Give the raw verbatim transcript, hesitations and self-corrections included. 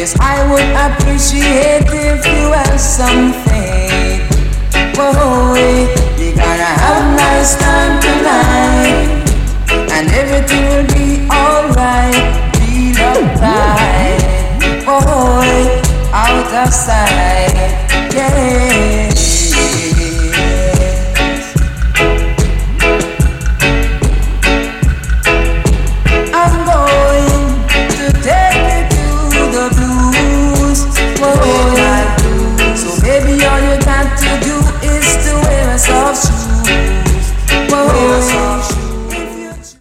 Yes, I would appreciate if you have some faith. Whoa, we gonna have a nice time tonight, and everything will be alright. Feel uptight, boy, out of sight, yeah.